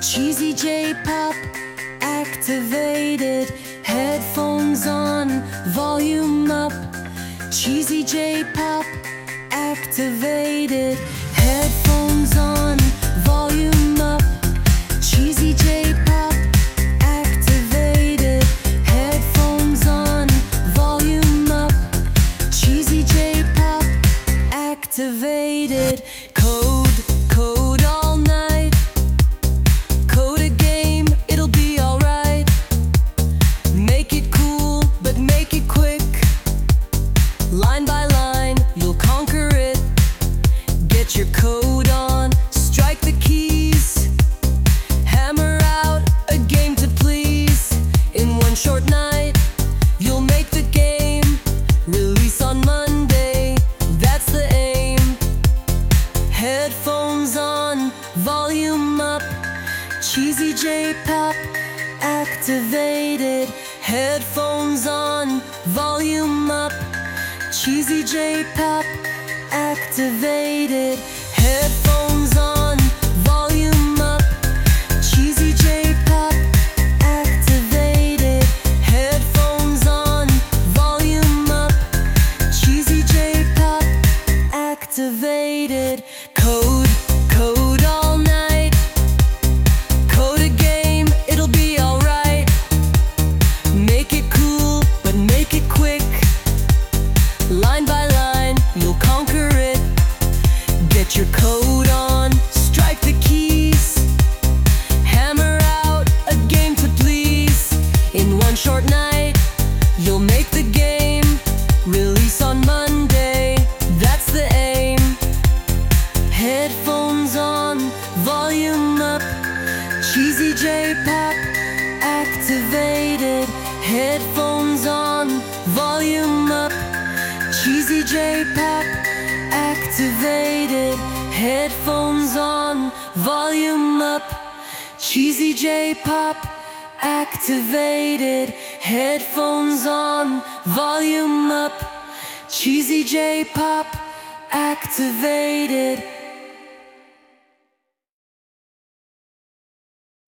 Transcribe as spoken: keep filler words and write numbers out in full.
Cheesy J-pop activated, headphones on, volume up. Cheesy J-pop activated, headphones on, volume up. Cheesy J-pop activated, headphones on, volume up. Cheesy J-pop activated. Code, code all night. Code a game, it'll be alright. Make it cool, but make it quick. Line by line, you'll conquer it. Get your code on, strike the keys. Hammer out a game to please. In one short night, you'll make the game. Release on Monday, that's the aim. Headphones on, volume up. Cheesy J-pop activated, headphones on, volume up. Cheesy J-pop activated, headphones on, volume up. Cheesy J-pop activated, headphones on, volume up. Cheesy J-pop activated. Code, code all night. Code a game, it'll be alright. Make it cool, but make it quick. Line by line, you'll conquer it. Get your code on, strike the keys. Hammer out a game to please. In one short night, you'll make the game. Release on Monday, that's the aim. Headphones on, volume up. Cheesy J-pop activated, headphones on, volume up. Cheesy J-pop activated, headphones on, volume up. Cheesy J-pop activated, headphones on, volume up. Cheesy J-pop activated.